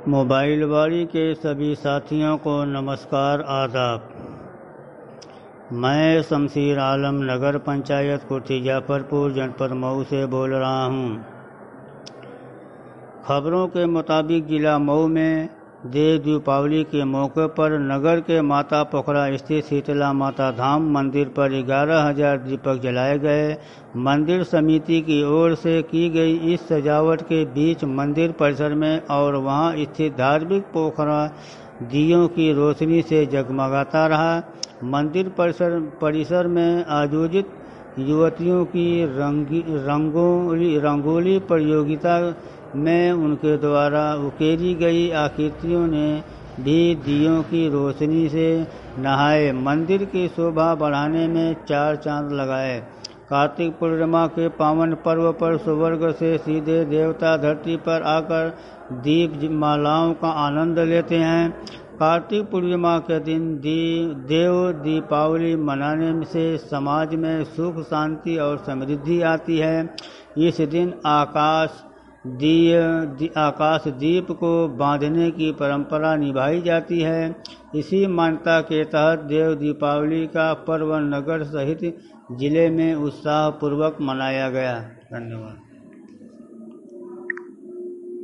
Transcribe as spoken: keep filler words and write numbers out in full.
Mobile वाली के सभी साथियों को नमस्कार आदाब। मैं शमशीर आलम नगर पंचायत कुर्ती जाफरपुर जनपद मऊ से बोल रहा हूँ। खबरों के मुताबिक जिला मऊ में देव दीपावली के मौके पर नगर के माता पोखरा स्थित शीतला माता धाम मंदिर पर ग्यारह हजार दीपक जलाए गए। मंदिर समिति की ओर से की गई इस सजावट के बीच मंदिर परिसर में और वहां स्थित धार्मिक पोखरा दियों की रोशनी से जगमगाता रहा। मंदिर परिसर परिसर में आयोजित युवतियों की रंगी रंगोली रंगोली प्रतियोगिता में उनके द्वारा उकेरी गई आकृतियों ने भी दियों की रोशनी से नहाए मंदिर की शोभा बढ़ाने में चार चांद लगाए। कार्तिक पूर्णिमा के पावन पर्व पर स्वर्ग से सीधे देवता धरती पर आकर दीप मालाओं का आनंद लेते हैं। कार्तिक पूर्णिमा के दिन दी, देव दीपावली मनाने से समाज में सुख शांति और समृद्धि आती है। इस दिन आकाश दिय दी, आकाश दीप को बांधने की परंपरा निभाई जाती है। इसी मान्यता के तहत देव दीपावली का पर्व नगर सहित जिले में उत्साह पूर्वक मनाया गया। धन्यवाद।